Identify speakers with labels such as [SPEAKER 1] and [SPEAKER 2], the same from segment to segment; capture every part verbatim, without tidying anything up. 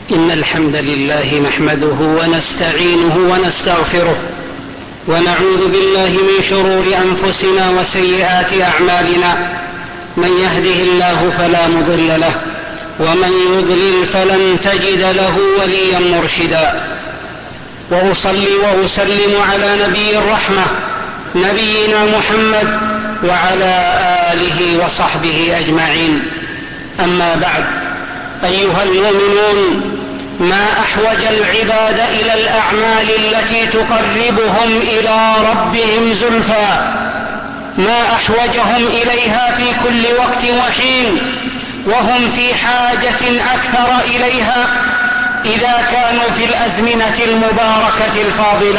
[SPEAKER 1] إن الحمد لله نحمده ونستعينه ونستغفره ونعوذ بالله من شرور أنفسنا وسيئات أعمالنا. من يهده الله فلا مضل له ومن يضلل فلن تجد له وليا مرشدا. وأصلي وأسلم على نبي الرحمة نبينا محمد وعلى آله وصحبه أجمعين. أما بعد، أيها المؤمنون، ما أحوج العباد إلى الأعمال التي تقربهم إلى ربهم زلفى، ما أحوجهم إليها في كل وقت وحين، وهم في حاجة أكثر إليها إذا كانوا في الأزمنة المباركة الفاضلة.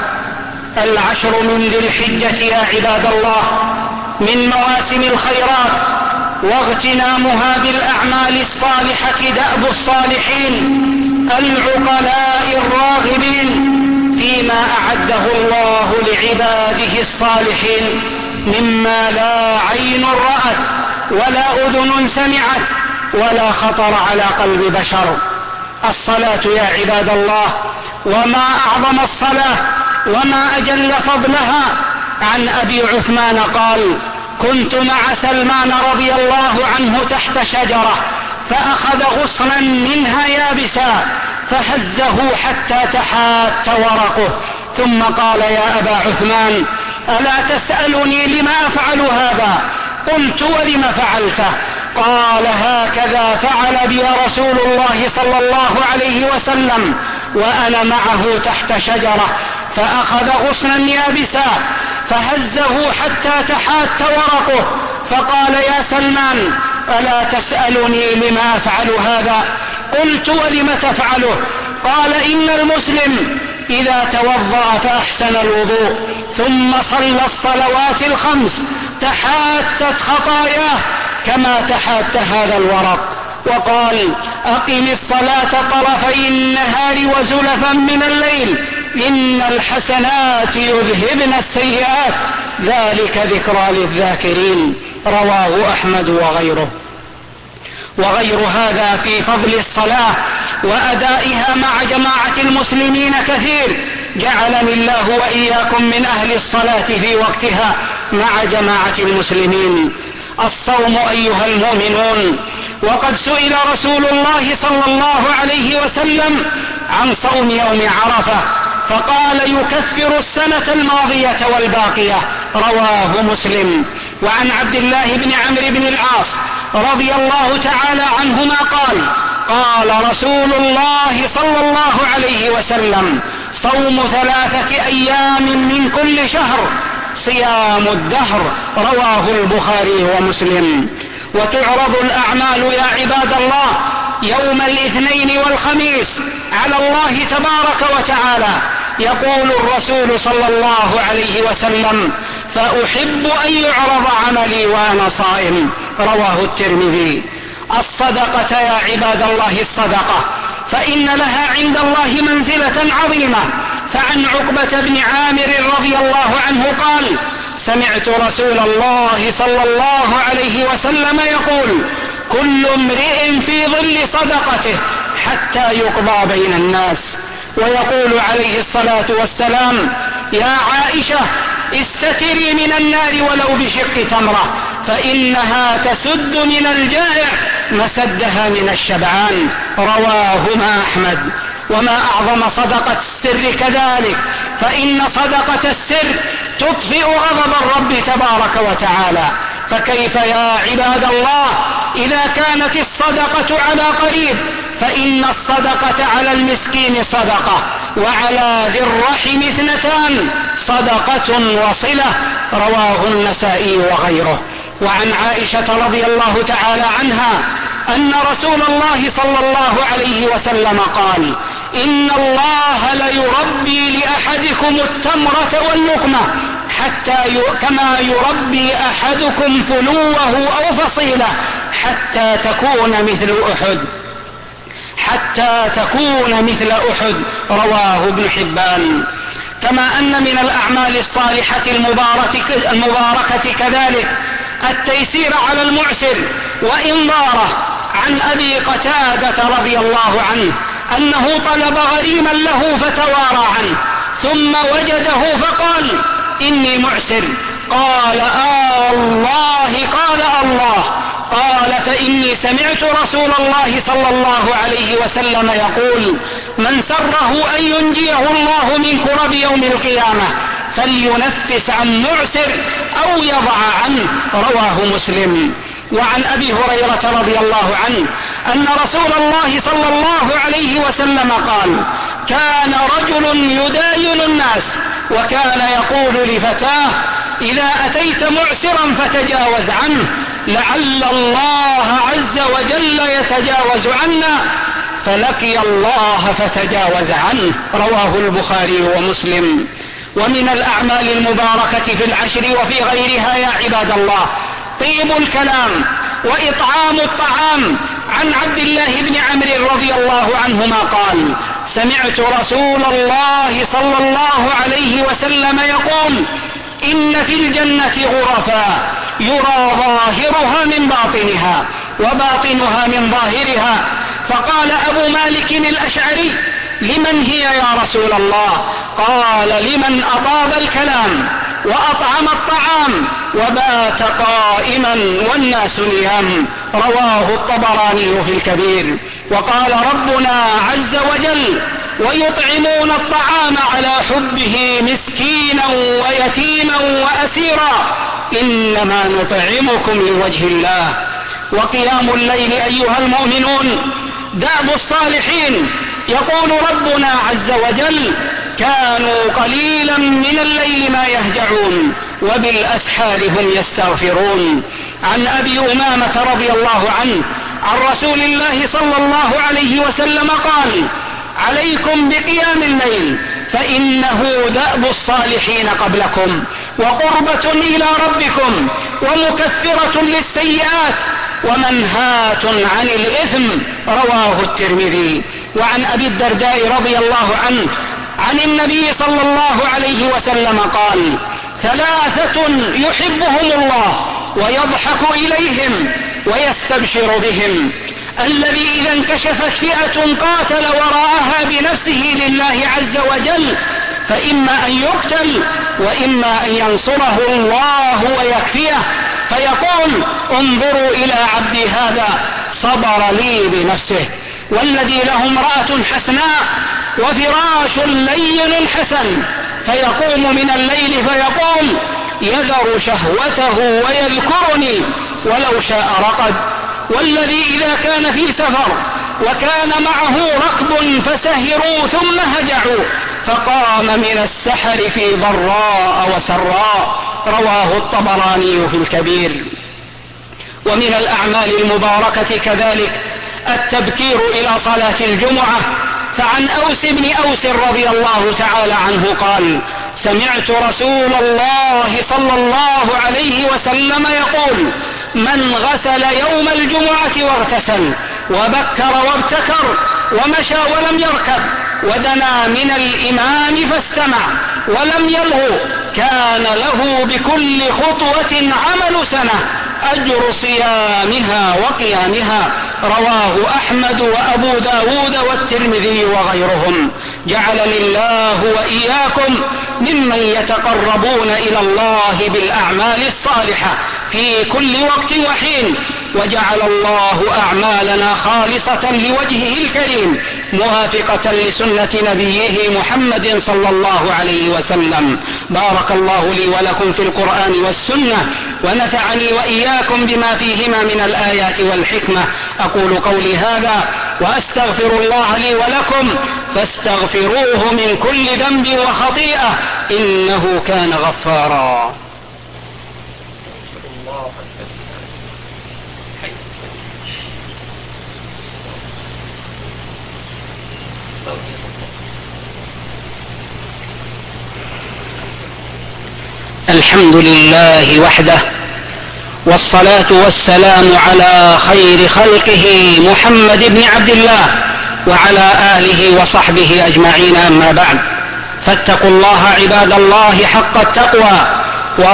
[SPEAKER 1] العشر من ذي الحجة يا عباد الله من مواسم الخيرات، واغتنامها بالأعمال الصالحة دأب الصالحين العقلاء الراغبين فيما أعده الله لعباده الصالحين مما لا عين رأت ولا أذن سمعت ولا خطر على قلب بشر. الصلاة يا عباد الله، وما أعظم الصلاة وما أجل فضلها. عن أبي عثمان قال: كنت مع سلمان رضي الله عنه تحت شجرة فأخذ غصنا منها يابسا فهزه حتى تحات ورقه، ثم قال: يا أبا عثمان، ألا تسألني لما أفعل هذا؟ قلت: ولم فعلته؟ قال: هكذا فعل بي رسول الله صلى الله عليه وسلم وأنا معه تحت شجرة، فأخذ غصنا يابسا فهزه حتى تحات ورقه، فقال: يا سلمان، ألا تسألني لما أفعل هذا؟ قلت: ولم تفعله؟ قال: إن المسلم إذا توضأ فأحسن الوضوء ثم صلى الصلوات الخمس تحاتت خطاياه كما تحات هذا الورق. وقال: أقم الصلاة طرفي النهار وزلفا من الليل إن الحسنات يذهبن السيئات ذلك ذكرى للذاكرين. رواه أحمد وغيره. وغير هذا في فضل الصلاة وأدائها مع جماعة المسلمين كثير، جعلني الله وإياكم من أهل الصلاة في وقتها مع جماعة المسلمين. الصوم أيها المؤمنون، وقد سئل رسول الله صلى الله عليه وسلم عن صوم يوم عرفة فقال: يكفر السنة الماضية والباقية. رواه مسلم. وعن عبد الله بن عمرو بن العاص رضي الله تعالى عنهما قال: قال رسول الله صلى الله عليه وسلم: صوم ثلاثة أيام من كل شهر صيام الدهر. رواه البخاري ومسلم. وتعرض الأعمال يا عباد الله يوم الاثنين والخميس على الله تبارك وتعالى. يقول الرسول صلى الله عليه وسلم: فأحب أن يعرض عملي وأنا صائم. رواه الترمذي. الصدقة يا عباد الله، الصدقة فإن لها عند الله منزلة عظيمة. فعن عقبة بن عامر رضي الله عنه قال: سمعت رسول الله صلى الله عليه وسلم يقول: كل امرئ في ظل صدقته حتى يقضى بين الناس. ويقول عليه الصلاة والسلام: يا عائشة، استتري من النار ولو بشق تمرة فإنها تسد من الجائع مسدها من الشبعان. رواهما أحمد. وما أعظم صدقة السر كذلك، فإن صدقة السر تطفئ غضب الرب تبارك وتعالى. فكيف يا عباد الله إذا كانت الصدقة على قريب؟ فإن الصدقة على المسكين صدقة، وعلى ذي الرحم اثنتان، صدقة وصلة. رواه النسائي وغيره. وعن عائشة رضي الله تعالى عنها أن رسول الله صلى الله عليه وسلم قال: إن الله ليربي لأحدكم التمرة واللقمة حتى ي... كما يربي أحدكم فلوه أو فصيلة حتى تكون مثل أحد حتى تكون مثل أحد. رواه ابن حبان. كما أن من الأعمال الصالحة المباركة, المباركة كذلك التيسير على المعسر وإنظاره. عن أبي قتادة رضي الله عنه أنه طلب غريما له فتوارى عنه، ثم وجده فقال إني معسر. قال آه الله. قال الله. قال فإني سمعت رسول الله صلى الله عليه وسلم يقول من سره أن ينجيه الله من كرب يوم القيامة فلينفس عن معسر أو يضع عنه. رواه مسلم. وعن أبي هريرة رضي الله عنه أن رسول الله صلى الله عليه وسلم قال كان رجل يداين الناس وكان يقول لفتاه إذا أتيت معسرا فتجاوز عنه لعل الله عز وجل يتجاوز عنا، فلقي الله فتجاوز عنه. رواه البخاري ومسلم. ومن الأعمال المباركة في العشر وفي غيرها يا عباد الله طيب الكلام وإطعام الطعام. عن عبد الله بن عمرو رضي الله عنهما قال سمعت رسول الله صلى الله عليه وسلم يقول إن في الجنة غرفا يرى ظاهرها من باطنها وباطنها من ظاهرها. فقال أبو مالك الأشعري لمن هي يا رسول الله؟ قال لمن أطاب الكلام وأطعم الطعام وبات قائما والناس نيام. رواه الطبراني في الكبير. وقال ربنا عز وجل ويطعمون الطعام على حبه مسكينا ويتيما وأسيرا إنما نطعمكم لوجه الله. وقيام الليل أيها المؤمنون دأب الصالحين. يقول ربنا عز وجل كانوا قليلا من الليل ما يهجعون وبالأسحار هم يستغفرون. عن أبي أمامة رضي الله عنه عن رسول الله صلى الله عليه وسلم قال عليكم بقيام الليل فإنه دأب الصالحين قبلكم وقربة إلى ربكم ومكفرة للسيئات ومنهاة عن الإثم. رواه الترمذي. وعن أبي الدرداء رضي الله عنه عن النبي صلى الله عليه وسلم قال ثلاثة يحبهم الله ويضحك إليهم ويستبشر بهم الذي إذا انكشفت فئة قاتل وراءها بنفسه لله عز وجل فإما أن يقتل وإما أن ينصره الله ويكفيه فيقول انظروا إلى عبدي هذا صبر لي بنفسه. والذي له امرأة حسناء وفراش لين حسن فيقوم من الليل فيقول يذر شهوته ويذكرني ولو شاء رقد. والذي إذا كان في سفر وكان معه ركب فسهروا ثم هجعوا فقام من السحر في ضراء وسراء. رواه الطبراني في الكبير. ومن الأعمال المباركة كذلك التبكير إلى صلاة الجمعة. فعن أوس بن أوس رضي الله تعالى عنه قال سمعت رسول الله صلى الله عليه وسلم يقول من غسل يوم الجمعة واغتسل وبكر وابتكر ومشى ولم يركب ودنا من الإمام فاستمع ولم يلغو كان له بكل خطوة عمل سنة أجر صيامها وقيامها. رواه أحمد وأبو داود والترمذي وغيرهم. جعلني الله وإياكم ممن يتقربون إلى الله بالأعمال الصالحة في كل وقت وحين، وجعل الله أعمالنا خالصة لوجهه الكريم موافقة لسنة نبيه محمد صلى الله عليه وسلم. بارك الله لي ولكم في القرآن والسنة ونفعني وإياكم بما فيهما من الآيات والحكمة. أقول قولي هذا وأستغفر الله لي ولكم فاستغفروه من كل ذنب وخطيئة إنه كان غفارا. الحمد لله وحده والصلاة والسلام على خير خلقه محمد بن عبد الله وعلى آله وصحبه أجمعين. أما بعد فاتقوا الله عباد الله حق التقوى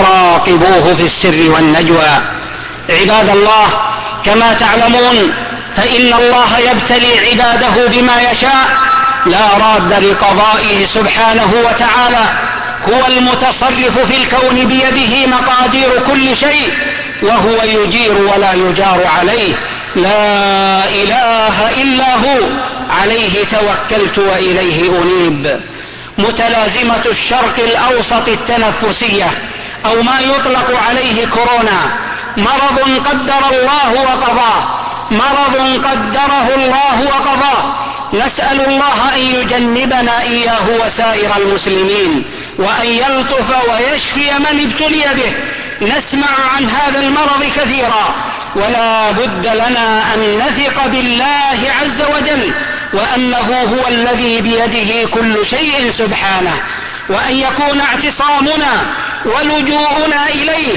[SPEAKER 1] وراقبوه في السر والنجوى. عباد الله كما تعلمون فإن الله يبتلي عباده بما يشاء، لا راد لقضائه سبحانه وتعالى. هو المتصرف في الكون، بيده مقادير كل شيء، وهو يجير ولا يجار عليه. لا إله إلا هو، عليه توكلت وإليه أنيب. متلازمة الشرق الأوسط التنفسية، أو ما يطلق عليه كورونا، مرض قدر الله وقضاه، مرض قدره الله وقضاه. نسأل الله أن يجنبنا إياه وسائر المسلمين، وأن يلطف ويشفي من ابتلي به. نسمع عن هذا المرض كثيرا، ولا بد لنا أن نثق بالله عز وجل، وأنه هو الذي بيده كل شيء سبحانه، وأن يكون اعتصامنا ولجوءنا إليه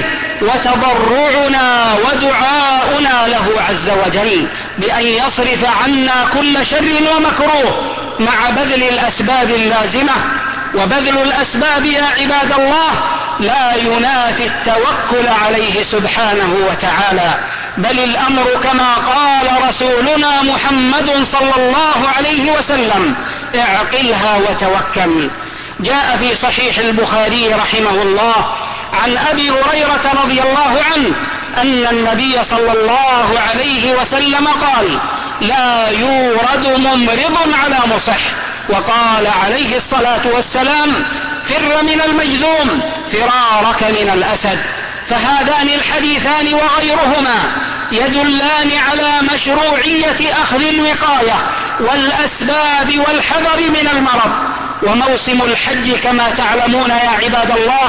[SPEAKER 1] وتضرعنا ودعاؤنا له عز وجل بأن يصرف عنا كل شر ومكروه، مع بذل الأسباب اللازمة. وبذل الأسباب يا عباد الله لا ينافي التوكل عليه سبحانه وتعالى، بل الأمر كما قال رسولنا محمد صلى الله عليه وسلم: اعقلها وتوكل. جاء في صحيح البخاري رحمه الله عن أبي هريرة رضي الله عنه أن النبي صلى الله عليه وسلم قال: لا يورد ممرض على مصح. وقال عليه الصلاة والسلام: فر من المجذوم فرارك من الأسد. فهذان الحديثان وغيرهما يدلان على مشروعية أخذ الوقاية والأسباب والحذر من المرض. وموسم الحج كما تعلمون يا عباد الله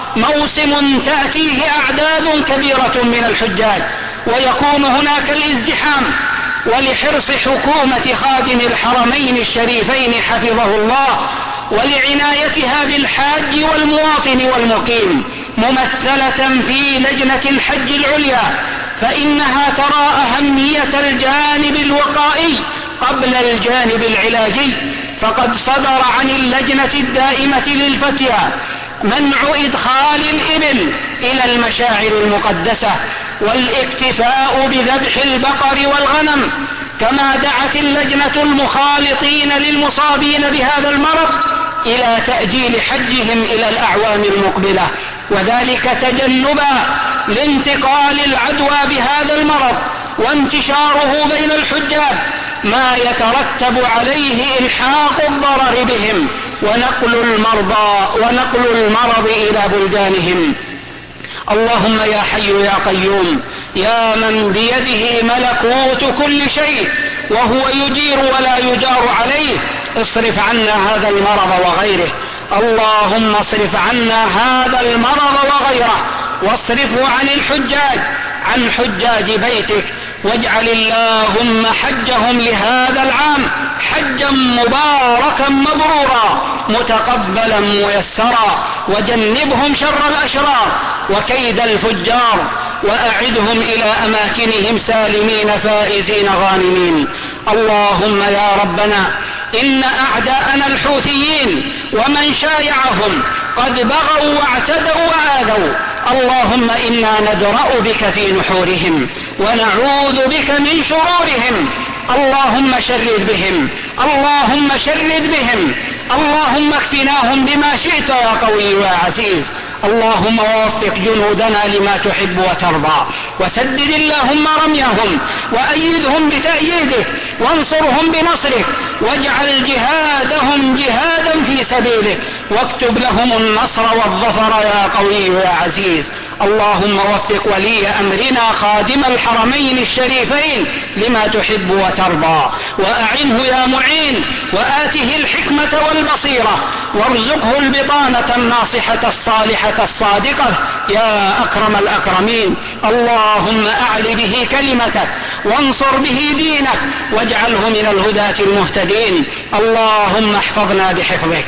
[SPEAKER 1] موسم تأتيه أعداد كبيرة من الحجاج، ويكون هناك الازدحام. ولحرص حكومة خادم الحرمين الشريفين حفظه الله ولعنايتها بالحاج والمواطن والمقيم، ممثلة في لجنة الحج العليا، فإنها ترى أهمية الجانب الوقائي قبل الجانب العلاجي. فقد صدر عن اللجنة الدائمة للفتيا منع إدخال الإبل إلى المشاعر المقدسة، والاكتفاء بذبح البقر والغنم. كما دعت اللجنة المخالطين للمصابين بهذا المرض إلى تأجيل حجهم إلى الأعوام المقبلة، وذلك تجنبا لانتقال العدوى بهذا المرض وانتشاره بين الحجاج، ما يترتب عليه إلحاق الضرر بهم ونقل المرضى ونقل المرض إلى بلدانهم. اللهم يا حي يا قيوم، يا من بيده ملكوت كل شيء وهو يجير ولا يجار عليه، اصرف عنا هذا المرض وغيره. اللهم اصرف عنا هذا المرض وغيره، واصرفه عن الحجاج، عن حجاج بيتك، واجعل اللهم حجهم لهذا العام حجا مباركا مبرورا متقبلا ميسرا، وجنبهم شر الأشرار وكيد الفجار، وأعدهم إلى أماكنهم سالمين فائزين غانمين. اللهم يا ربنا إن أعداءنا الحوثيين ومن شايعهم قد بغوا واعتدوا وآذوا، اللهم إنا ندرأ بك في نحورهم ونعوذ بك من شرورهم. اللهم شرد بهم، اللهم شرد بهم، اللهم اكفناهم بما شئت يا قوي يا عزيز. اللهم وفق جنودنا لما تحب وترضى، وسدد اللهم رميهم، وأيدهم بتأييدك، وانصرهم بنصرك، واجعل جهادهم جهادا في سبيلك، واكتب لهم النصر والظفر يا قوي يا عزيز. اللهم وفق ولي أمرنا خادم الحرمين الشريفين لما تحب وترضى، وأعنه يا معين، وآته الحكمة والبصيرة، وارزقه البطانة الناصحة الصالحة الصادقة يا أكرم الأكرمين. اللهم أعل به كلمتك، وانصر به دينك، واجعله من الهداة المهتدين. اللهم احفظنا بحفظك،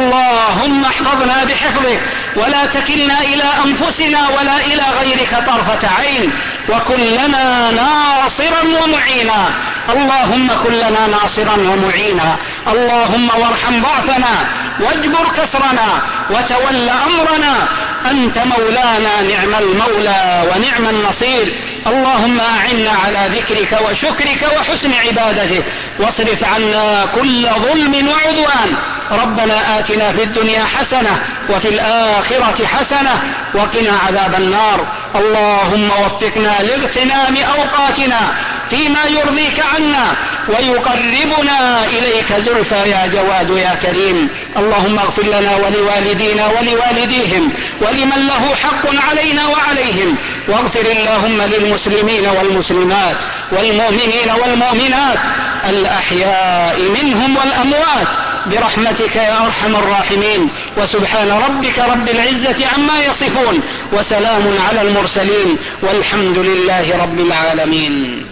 [SPEAKER 1] اللهم احفظنا بحفظك، ولا تكلنا إلى أنفسنا ولا إلى غيرك طرفة عين، وكن لنا ناصرا ومعينا. اللهم كن لنا ناصرا ومعينا. اللهم وارحم ضعفنا، واجبر كسرنا، وتول أمرنا، أنت مولانا نعم المولى ونعم النصير. اللهم أعنا على ذكرك وشكرك وحسن عبادتك، واصرف عنا كل ظلم وعدوان. ربنا آتنا في الدنيا حسنة وفي الآخرة حسنة وقنا عذاب النار. اللهم وفقنا لاغتنام أوقاتنا فيما يرضيك عنا ويقربنا إليك زلفى يا جواد يا كريم. اللهم اغفر لنا ولوالدينا ولوالديهم ولمن له حق علينا وعليهم، واغفر اللهم للمسلمين والمسلمات والمؤمنين والمؤمنات الأحياء منهم والأموات برحمتك يا أرحم الراحمين. وسبحان ربك رب العزة عما يصفون، وسلام على المرسلين، والحمد لله رب العالمين.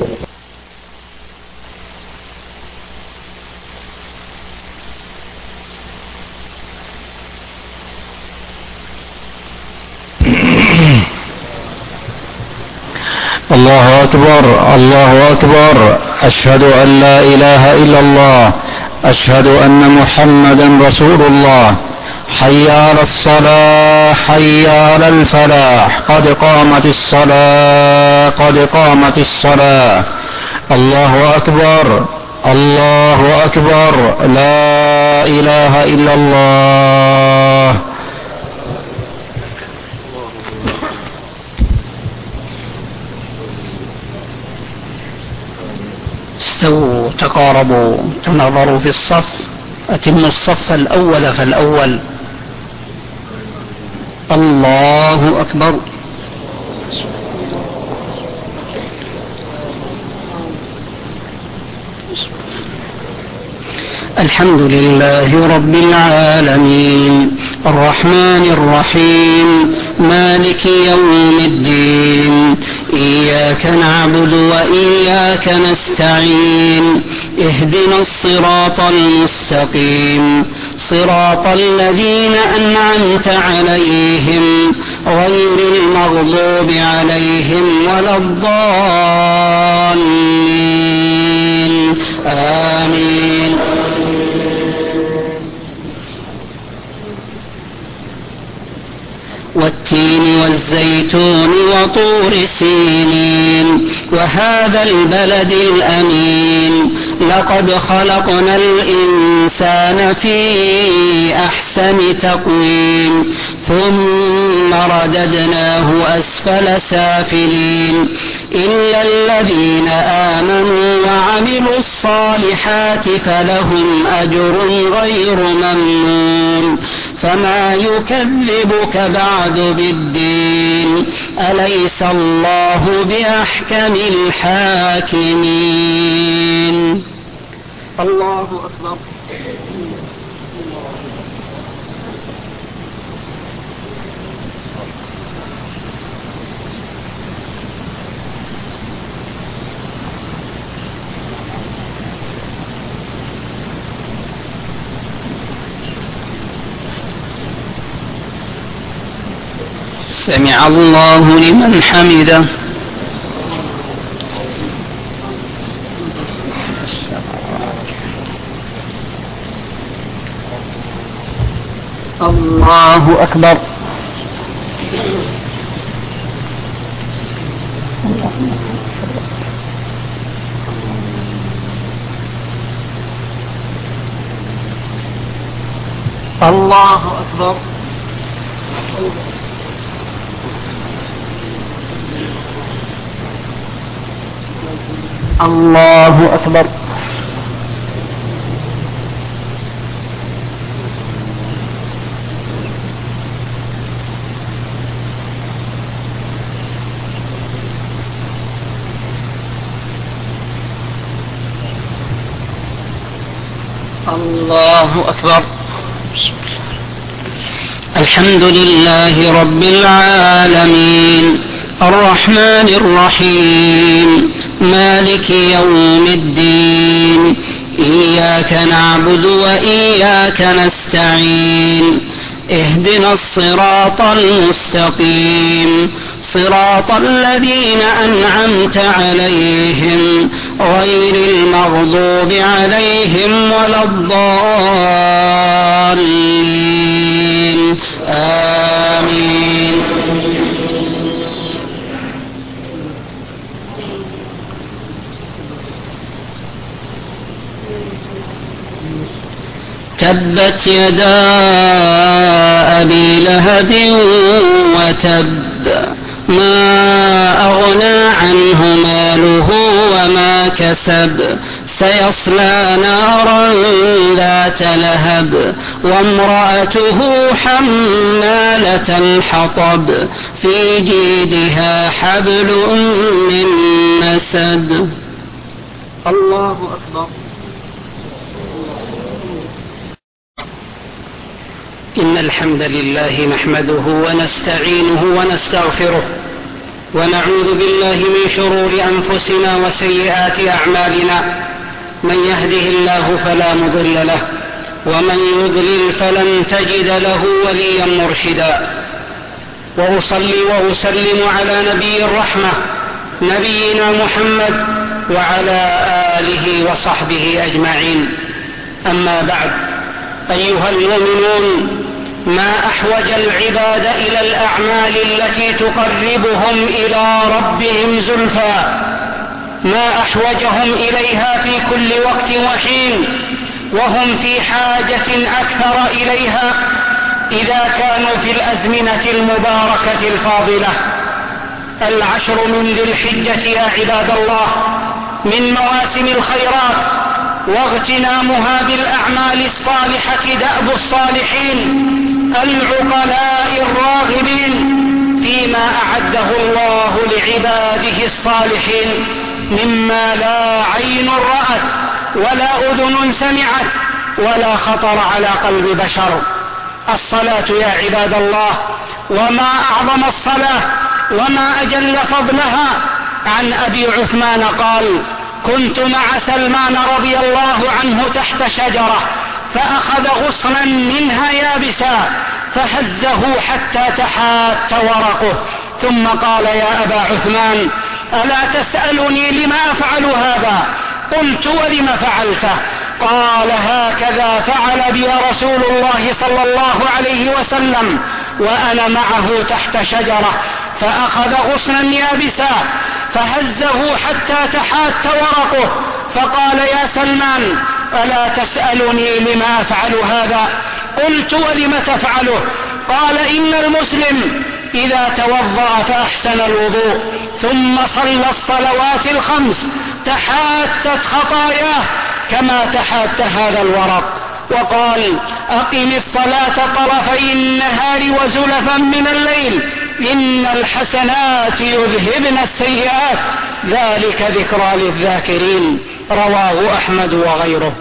[SPEAKER 2] الله أكبر الله أكبر، أشهد أن لا إله إلا الله، أشهد أن محمدا رسول الله. حي على الصلاة حي على الفلاح، قد قامت الصلاة قد قامت الصلاة. الله أكبر الله أكبر، لا إله إلا الله.
[SPEAKER 1] استووا تقاربوا تنظروا في الصف، أتموا الصف الأول فالأول. الله أكبر. الحمد لله رب العالمين، الرحمن الرحيم، مالك يوم الدين، إياك نعبد وإياك نستعين، اهدنا الصراط المستقيم، صراط الذين أنعمت عليهم غير المغضوب عليهم ولا الضالين، آمين. والتين والزيتون وطور سينين وهذا البلد الأمين، لقد خلقنا الإنسان في أحسن تقويم ثم رددناه أسفل سافلين، إلا الذين آمنوا وعملوا الصالحات فلهم أجر غير ممنون. فما يكذبك بعد بالدين، أليس الله بأحكم الحاكمين. الله أكبر. سمع الله لمن حمده. الله أكبر. الله أكبر. الله أكبر. الله أكبر. الحمد لله رب العالمين، الرحمن الرحيم، مالك يوم الدين، إياك نعبد وإياك نستعين، اهدنا الصراط المستقيم، صراط الذين أنعمت عليهم غير المغضوب عليهم ولا الضالين، آمين. تبت يدا أبي لهب وتب ما أغنى عنه ماله وما كسب سيصلى نارا ذات لهب وامرأته حمالة الحطب في جيدها حبل من مسد. الله أكبر. إن الحمد لله نحمده ونستعينه ونستغفره ونعوذ بالله من شرور أنفسنا وسيئات أعمالنا، من يهده الله فلا مضل له ومن يضلل فلن تجد له وليا مرشدا. وأصلي وأسلم على نبي الرحمة نبينا محمد وعلى آله وصحبه أجمعين. أما بعد، أيها المؤمنون، ما أحوج العباد إلى الأعمال التي تقربهم إلى ربهم زلفى، ما أحوجهم إليها في كل وقت وحين، وهم في حاجة أكثر إليها إذا كانوا في الأزمنة المباركة الفاضلة. العشر من ذي الحجة يا عباد الله من مواسم الخيرات، واغتنامها بالأعمال الصالحة دأب الصالحين العقلاء الراغبين فيما أعده الله لعباده الصالحين مما لا عين رأت ولا أذن سمعت ولا خطر على قلب بشر. الصلاة يا عباد الله، وما أعظم الصلاة وما أجل فضلها. عن أبي عثمان قال: كنت مع سلمان رضي الله عنه تحت شجرة فأخذ غصنا منها يابسا فهزه حتى تحات ورقه، ثم قال: يا أبا عثمان، ألا تسألني لما أفعل هذا؟ قلت: ولم فعلته؟ قال: هكذا فعل بي رسول الله صلى الله عليه وسلم وأنا معه تحت شجرة، فأخذ غصنا يابسا فهزه حتى تحات ورقه، فقال: يا سلمان، ألا تسألني لما أفعل هذا؟ قلت: ولم تفعله؟ قال: إن المسلم إذا توضأ فأحسن الوضوء ثم صلى الصلوات الخمس تحاتت خطاياه كما تحات هذا الورق. وقال: أقم الصلاة طرفي النهار وزلفا من الليل، إن الحسنات يذهبن السيئات، ذلك ذكرى للذاكرين. رواه أحمد وغيره.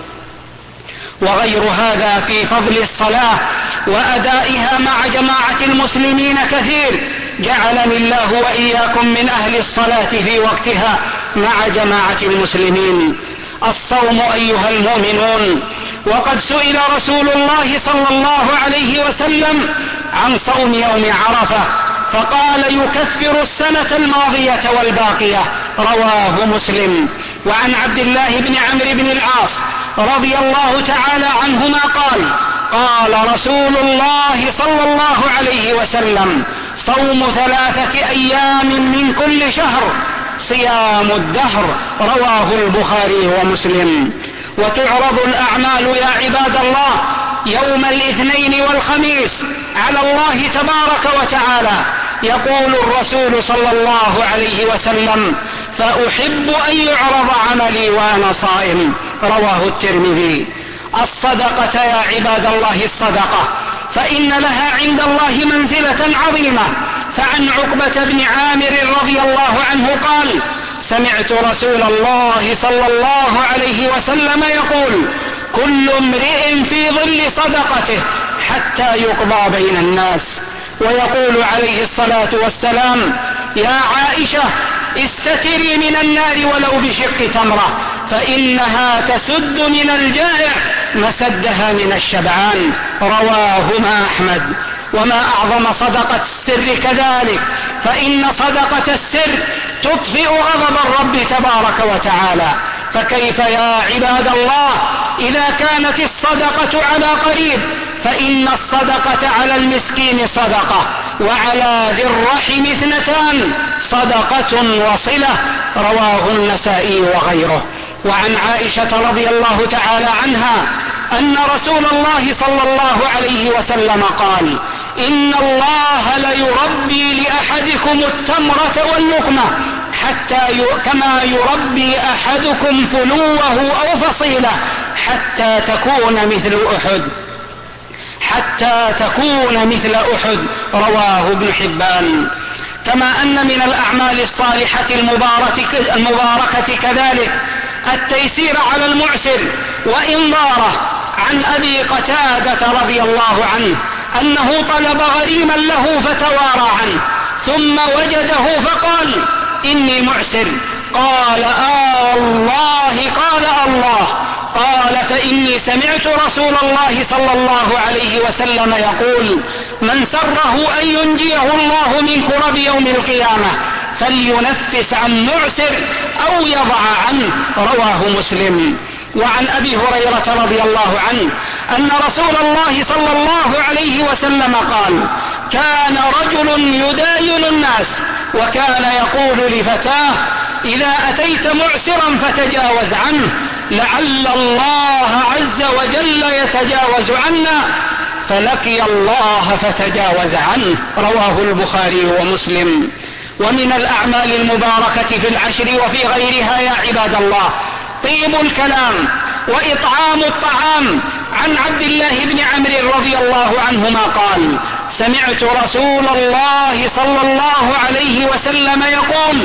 [SPEAKER 1] وغير هذا في فضل الصلاة وأدائها مع جماعة المسلمين كثير، جعلني الله وإياكم من أهل الصلاة في وقتها مع جماعة المسلمين. الصوم أيها المؤمنون، وقد سئل رسول الله صلى الله عليه وسلم عن صوم يوم عرفة فقال: يكفر السنة الماضية والباقية. رواه مسلم. وعن عبد الله بن عمرو بن العاص رضي الله تعالى عنهما قال: قال رسول الله صلى الله عليه وسلم: صوم ثلاثة أيام من كل شهر صيام الدهر. رواه البخاري ومسلم. وتعرض الأعمال يا عباد الله يوم الاثنين والخميس على الله تبارك وتعالى. يقول الرسول صلى الله عليه وسلم: فأحب أن يعرض عملي وأنا صائم. رواه الترمذي. الصدقة يا عباد الله، الصدقة فإن لها عند الله منزلة عظيمة. فعن عقبة بن عامر رضي الله عنه قال: سمعت رسول الله صلى الله عليه وسلم يقول: كل امرئ في ظل صدقته حتى يقضى بين الناس. ويقول عليه الصلاة والسلام: يا عائشة، استتري من النار ولو بشق تمرة، فإنها تسد من الجائع مسدها من الشبعان. رواهما أحمد. وما أعظم صدقة السر كذلك، فإن صدقة السر تطفئ غضب الرب تبارك وتعالى. فكيف يا عباد الله إذا كانت الصدقة على قريب؟ فإن الصدقة على المسكين صدقة، وعلى ذي الرحم اثنتان، صدقة وصلة. رواه النسائي وغيره. وعن عائشة رضي الله تعالى عنها أن رسول الله صلى الله عليه وسلم قال: إن الله ليربي لأحدكم التمرة واللقمة حتى ي... كما يربي أحدكم فلوه أو فصيلة حتى تكون مثل أحد حتى تكون مثل أحد رواه ابن حبان. كما أن من الأعمال الصالحة المباركة, المباركة كذلك التيسير على المعسر وإنظاره. عن أبي قتادة رضي الله عنه أنه طلب غريما له فتوارى عنه ثم وجده فقال: إني معسر. قال: آه الله. قال: الله. قال: فإني سمعت رسول الله صلى الله عليه وسلم يقول: من سره أن ينجيه الله من كرب يوم القيامة فلينفس عن معسر أو يضع عنه. رواه مسلم. وعن أبي هريرة رضي الله عنه أن رسول الله صلى الله عليه وسلم قال: كان رجل يداين الناس وكان يقول لفتاه: إذا أتيت معسرا فتجاوز عنه لعل الله عز وجل يتجاوز عنا، فلقي الله فتجاوز عنه. رواه البخاري ومسلم. ومن الأعمال المباركة في العشر وفي غيرها يا عباد الله طيب الكلام وإطعام الطعام. عن عبد الله بن عمرو رضي الله عنهما قال: سمعت رسول الله صلى الله عليه وسلم يقول: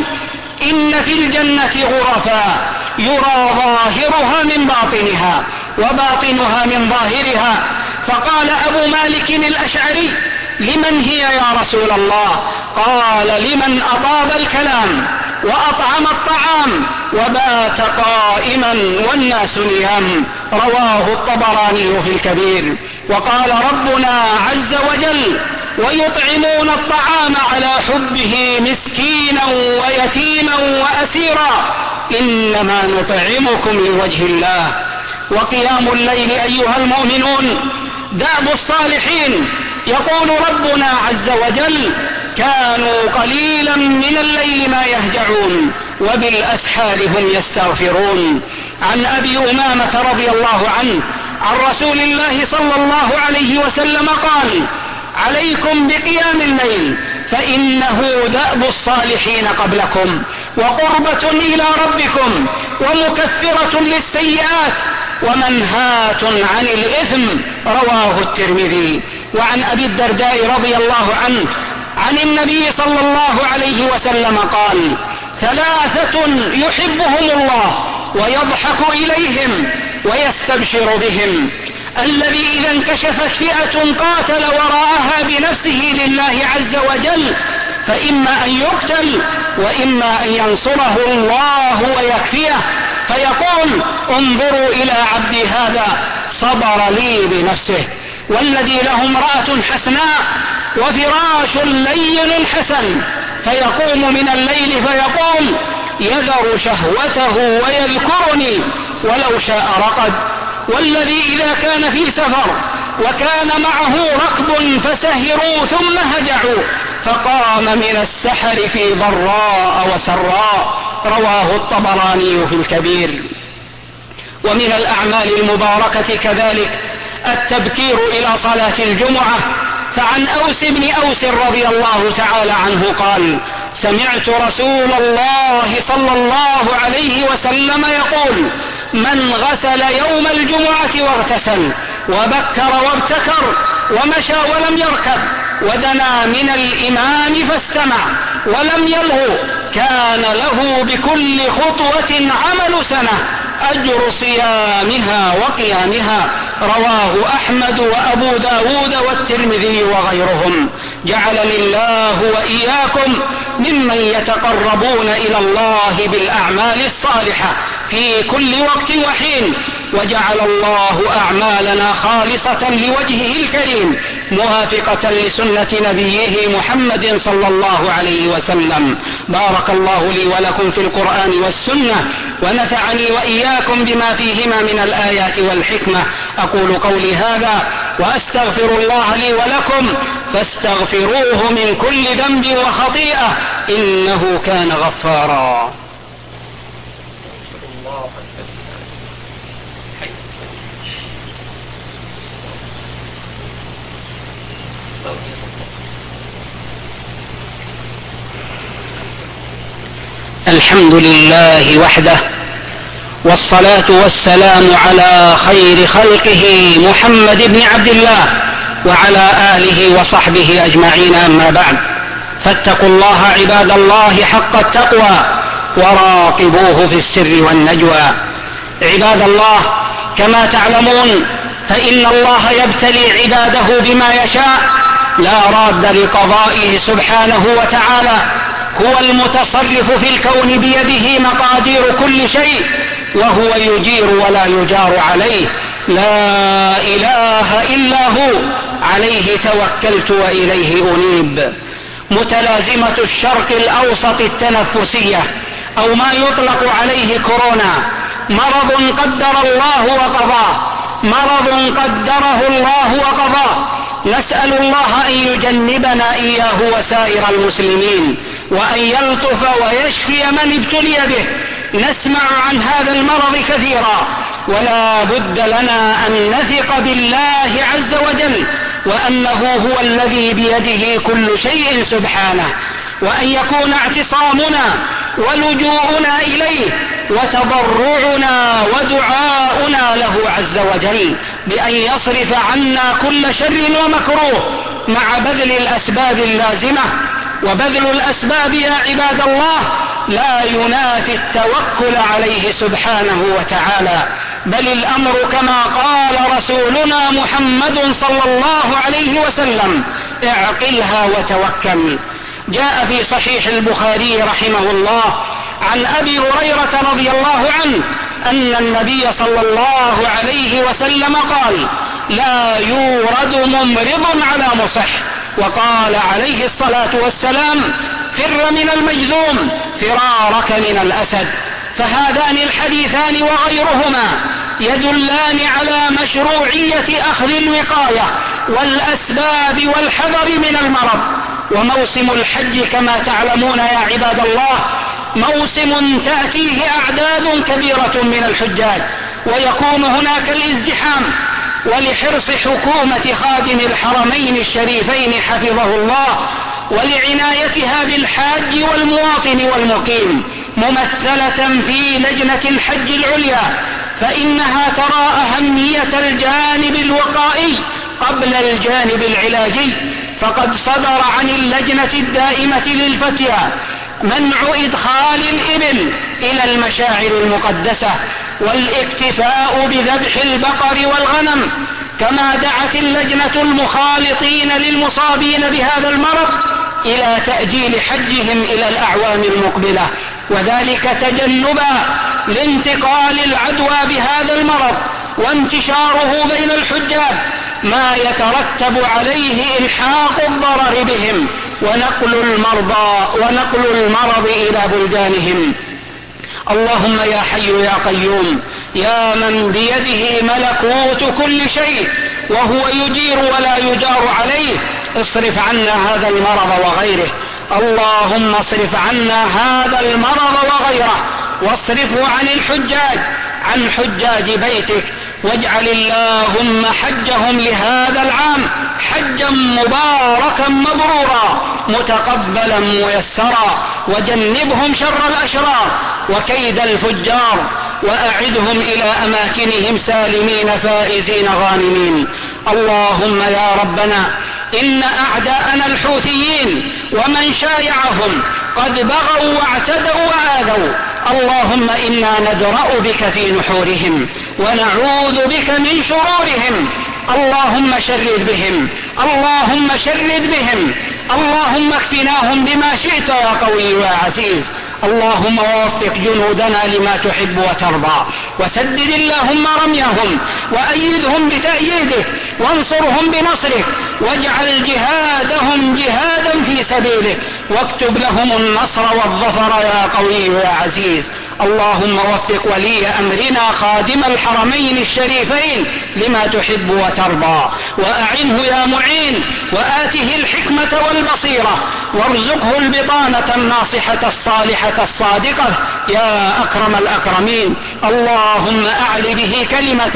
[SPEAKER 1] إن في الجنة غرفا يرى ظاهرها من باطنها وباطنها من ظاهرها. فقال أبو مالك الأشعري: لمن هي يا رسول الله؟ قال: لمن أطاب الكلام وأطعم الطعام وبات قائما والناس نيام. رواه الطبراني في الكبير. وقال ربنا عز وجل: ويطعمون الطعام على حبه مسكينا ويتيما وأسيرا إنما نطعمكم لوجه الله. وقيام الليل أيها المؤمنون دأب الصالحين. يقول ربنا عز وجل: كانوا قليلا من الليل ما يهجعون وبالأسحار هم يستغفرون. عن أبي أمامة رضي الله عنه عن رسول الله صلى الله عليه وسلم قال: عليكم بقيام الليل فإنه دأب الصالحين قبلكم وقربة إلى ربكم ومكفرة للسيئات ومنهاة عن الإثم. رواه الترمذي. وعن أبي الدرداء رضي الله عنه عن النبي صلى الله عليه وسلم قال: ثلاثة يحبهم الله ويضحك إليهم ويستبشر بهم: الذي إذا انكشفت فئة قاتل وراءها بنفسه لله عز وجل فإما أن يقتل وإما أن ينصره الله ويكفيه فيقول: انظروا إلى عبدي هذا صبر لي بنفسه. والذي له امرأة حسناء وفراش لين حسن فيقوم من الليل فيقول: يذر شهوته ويذكرني ولو شاء رقد. والذي إذا كان في سفر وكان معه ركب فسهروا ثم هجعوا فقام من السحر في ضراء وسراء. رواه الطبراني في الكبير. ومن الأعمال المباركة كذلك التبكير إلى صلاة الجمعة. فعن أوس بن أوس رضي الله تعالى عنه قال: سمعت رسول الله صلى الله عليه وسلم يقول: من غسل يوم الجمعة واغتسل وبكر وابتكر ومشى ولم يركب ودنا من الإمام فاستمع ولم يلغو كان له بكل خطوة عمل سنة أجر صيامها وقيامها. رواه أحمد وأبو داود والترمذي وغيرهم. جعلني الله وإياكم ممن يتقربون إلى الله بالأعمال الصالحة في كل وقت وحين، وجعل الله أعمالنا خالصة لوجهه الكريم موافقة لسنة نبيه محمد صلى الله عليه وسلم. بارك الله لي ولكم في القرآن والسنة ونفعني وإياكم بما فيهما من الآيات والحكمة. أقول قولي هذا وأستغفر الله لي ولكم فاستغفروه من كل ذنب وخطيئة إنه كان غفارا. الحمد لله وحده، والصلاة والسلام على خير خلقه محمد بن عبد الله وعلى آله وصحبه أجمعين، أما بعد، فاتقوا الله عباد الله حق التقوى وراقبوه في السر والنجوى. عباد الله، كما تعلمون فإن الله يبتلي عباده بما يشاء، لا راد لقضائه سبحانه وتعالى، هو المتصرف في الكون بيده مقادير كل شيء، وهو يجير ولا يجار عليه، لا إله إلا هو، عليه توكلت وإليه أنيب. متلازمة الشرق الأوسط التنفسية، أو ما يطلق عليه كورونا، مرض قدر الله وقضاه، مرض قدره الله وقضاه، نسأل الله أن يجنبنا إياه وسائر المسلمين، وأن يلطف ويشفي من ابتلي به. نسمع عن هذا المرض كثيرا، ولا بد لنا أن نثق بالله عز وجل، وأنه هو الذي بيده كل شيء سبحانه، وأن يكون اعتصامنا ولجوءنا إليه وتضرعنا ودعاؤنا له عز وجل بأن يصرف عنا كل شر ومكروه، مع بذل الأسباب اللازمة. وبذل الأسباب يا عباد الله لا ينافي التوكل عليه سبحانه وتعالى، بل الأمر كما قال رسولنا محمد صلى الله عليه وسلم: اعقلها وتوكل. جاء في صحيح البخاري رحمه الله عن أبي هريرة رضي الله عنه أن النبي صلى الله عليه وسلم قال: لا يورد ممرض على مصح. وقال عليه الصلاة والسلام: فر من المجذوم فرارك من الأسد. فهذان الحديثان وغيرهما يدلان على مشروعية أخذ الوقاية والأسباب والحذر من المرض. وموسم الحج كما تعلمون يا عباد الله موسم تأتيه أعداد كبيرة من الحجاج، ويكون هناك الازدحام. ولحرص حكومة خادم الحرمين الشريفين حفظه الله ولعنايتها بالحاج والمواطن والمقيم، ممثلة في لجنة الحج العليا، فإنها ترى أهمية الجانب الوقائي قبل الجانب العلاجي. فقد صدر عن اللجنة الدائمة للفتيا منع إدخال الإبل إلى المشاعر المقدسة، والاكتفاء بذبح البقر والغنم. كما دعت اللجنة المخالطين للمصابين بهذا المرض إلى تأجيل حجهم إلى الأعوام المقبلة، وذلك تجنبا لانتقال العدوى بهذا المرض وانتشاره بين الحجاج، ما يترتب عليه إلحاق الضرر بهم ونقل المرضى ونقل المرض إلى بلدانهم. اللهم يا حي يا قيوم، يا من بيده ملكوت كل شيء وهو يجير ولا يجار عليه، اصرف عنا هذا المرض وغيره. اللهم اصرف عنا هذا المرض وغيره، واصرفه عن الحجاج، عن حجاج بيتك، واجعل اللهم حجهم لهذا العام حجا مباركا مبرورا متقبلا ميسرا، وجنبهم شر الأشرار وكيد الفجار، وأعدهم إلى أماكنهم سالمين فائزين غانمين. اللهم يا ربنا إن أعداءنا الحوثيين ومن شايعهم قد بغوا واعتدوا وآذوا، اللهم إنا ندرأ بك في نحورهم ونعوذ بك من شرورهم. اللهم شرد بهم، اللهم شرد بهم، اللهم اكفناهم بما شئت يا قوي يا عزيز. اللهم وفق جنودنا لما تحب وترضى، وسدد اللهم رميهم، وأيدهم بتأييدك، وانصرهم بنصرك، واجعل جهادهم جهادا في سبيلك، واكتب لهم النصر والظفر يا قوي يا عزيز. اللهم وفق ولي أمرنا خادم الحرمين الشريفين لما تحب وترضى، وأعنه يا معين، وآته الحكمة والبصيرة، وارزقه البطانة الناصحة الصالحة الصادقة يا أكرم الأكرمين. اللهم أعل به كلمتك،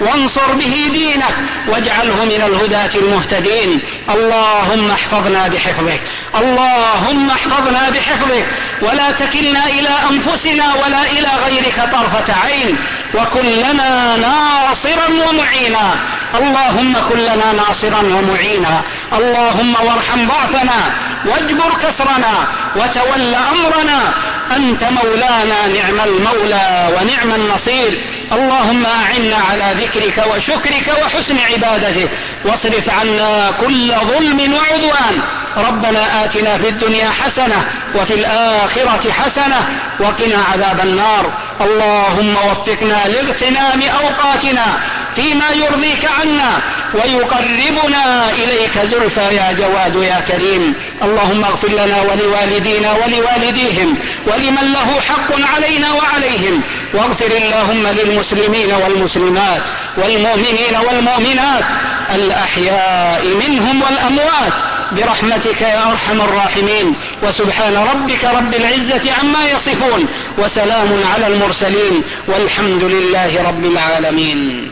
[SPEAKER 1] وانصر به دينك واجعله من الهداة المهتدين. اللهم احفظنا بحفظك، اللهم احفظنا بحفظك، ولا تكلنا إلى أنفسنا ولا إلى غيرك طرفة عين، وكن لنا ناصرا ومعينا. اللهم كن لنا ناصرا ومعينا. اللهم وارحم ضعفنا واجبر كسرنا وتول أمرنا، أنت مولانا نعم المولى ونعم النصير. اللهم أعنا على ذكرك وشكرك وحسن عبادتك، واصرف عنا كل ظلم وعدوان. ربنا آتنا في الدنيا حسنة وفي الآخرة حسنة وقنا عذاب النار. اللهم وفقنا لاغتنام أوقاتنا فيما يرضيك عنا ويقربنا إليك زلفى يا جواد يا كريم. اللهم اغفر لنا ولوالدينا ولوالديهم ولمن له حق علينا وعليهم، واغفر اللهم للمسلمين والمسلمات والمؤمنين والمؤمنات الأحياء منهم والأموات برحمتك يا أرحم الراحمين. وسبحان ربك رب العزة عما يصفون، وسلام على المرسلين، والحمد لله رب العالمين.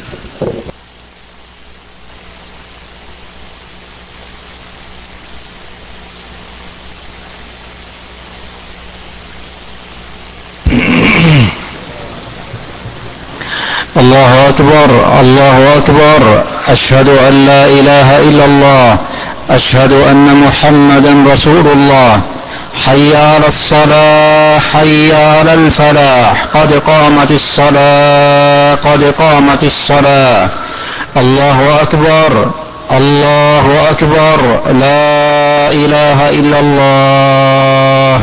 [SPEAKER 2] الله أكبر، الله أكبر، أشهد أن لا إله إلا الله، أشهد أن محمدا رسول الله. حي على الصلاة، حي على الفلاح، قد قامت الصلاة، قد قامت الصلاة. الله أكبر، الله أكبر، لا إله إلا الله.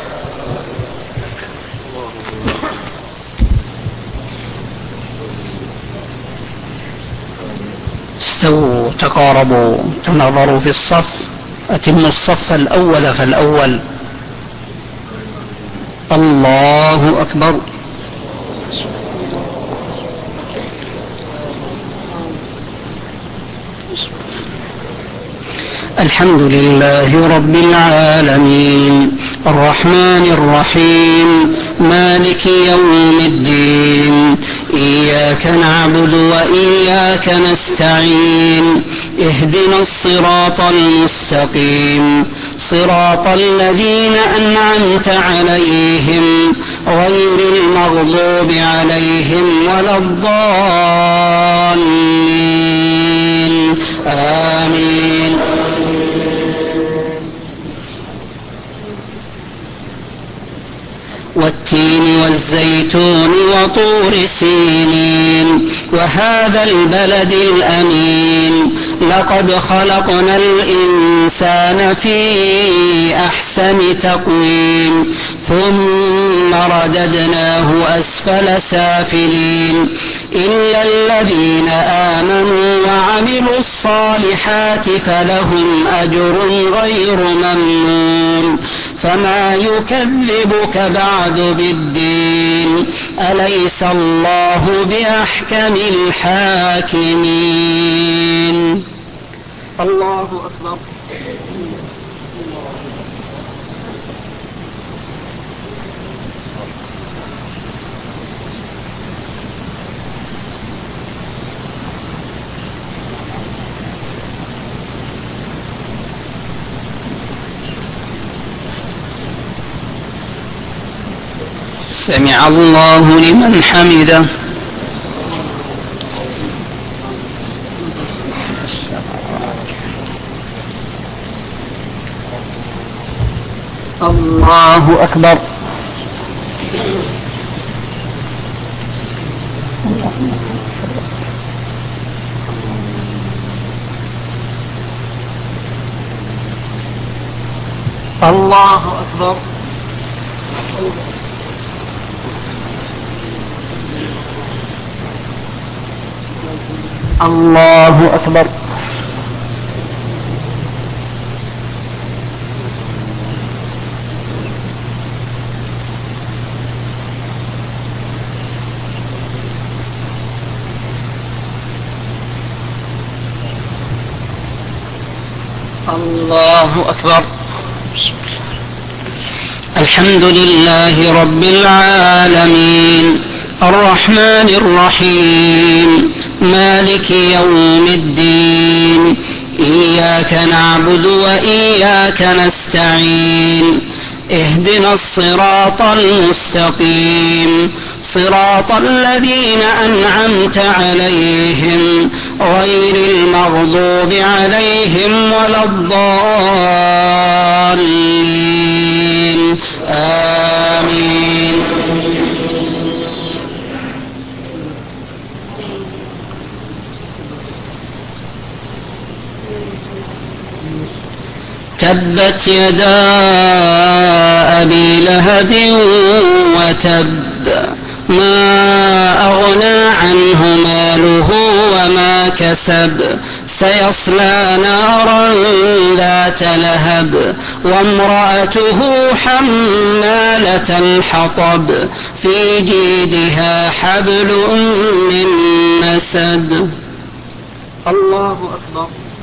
[SPEAKER 1] استووا، تقاربوا، تنظروا في الصف، أتموا الصف الأول فالأول. الله أكبر. الحمد لله رب العالمين، الرحمن الرحيم، مالك يوم الدين، إياك نعبد وإياك نستعين، اهدنا الصراط المستقيم، صراط الذين أنعمت عليهم غير المغضوب عليهم ولا الضالين. آمين. والتين والزيتون وطور سينين وهذا البلد الأمين، لقد خلقنا الإنسان في أحسن تقويم ثم رددناه أسفل سافلين، إلا الذين آمنوا وعملوا الصالحات فلهم أجر غير ممنون. فما يكذبك بعد بالدين، أليس الله بأحكم الحاكمين. الله أكبر. سمع الله لمن حمده. الله أكبر. الله أكبر. الله أكبر. الله أكبر. الحمد لله رب العالمين، الرحمن الرحيم، مالك مالك يوم الدين إياك نعبد وإياك نستعين اهدنا الصراط المستقيم صراط الذين أنعمت عليهم غير المغضوب عليهم ولا الضالين آمين. تبت يدا أبي لهب وتب ما أغنى عنه ماله وما كسب سيصلى نارا ذات لهب وامرأته حمالة الحطب في جيدها حبل من مسد. الله أكبر.